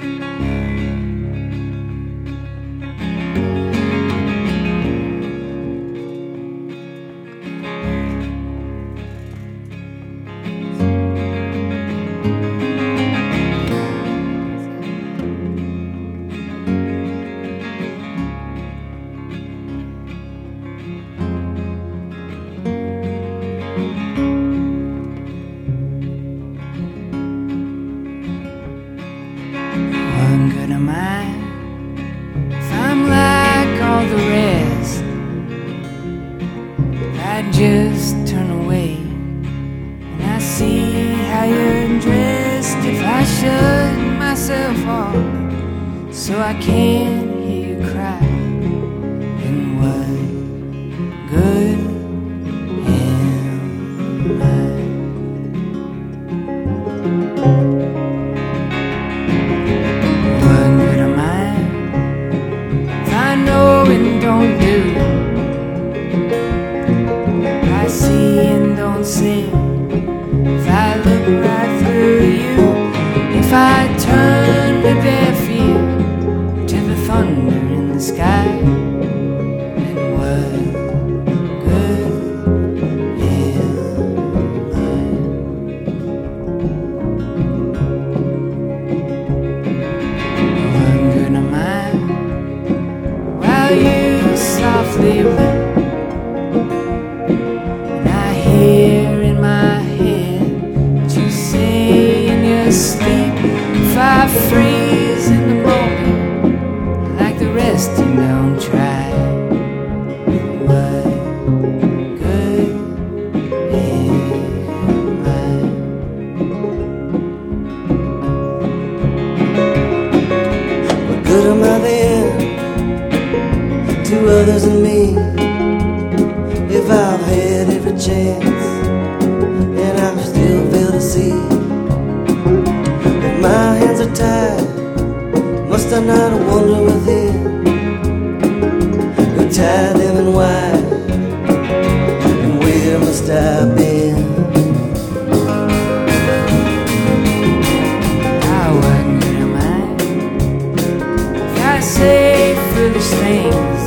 What good am I if I'm like all the rest? I'd just turn away when I see how you're dressed. If I shut myself off so I can't hear you cry, then what good am I? What good am I if I know and don't do? I see and don't see. If I look right through you, if I turn a deaf ear to the thunder in the sky, then what good am I? What good am I while you softly weep? And I hear in my head what you say in your sleep. If I freeze in the moment like the rest, you don't try. What good am I? What good am I then to others and me, if I've had every chance and I still fail to see? If my hands are tied, must I not wonder within who tied them and why, and where must I bend? What good am I if I say foolish things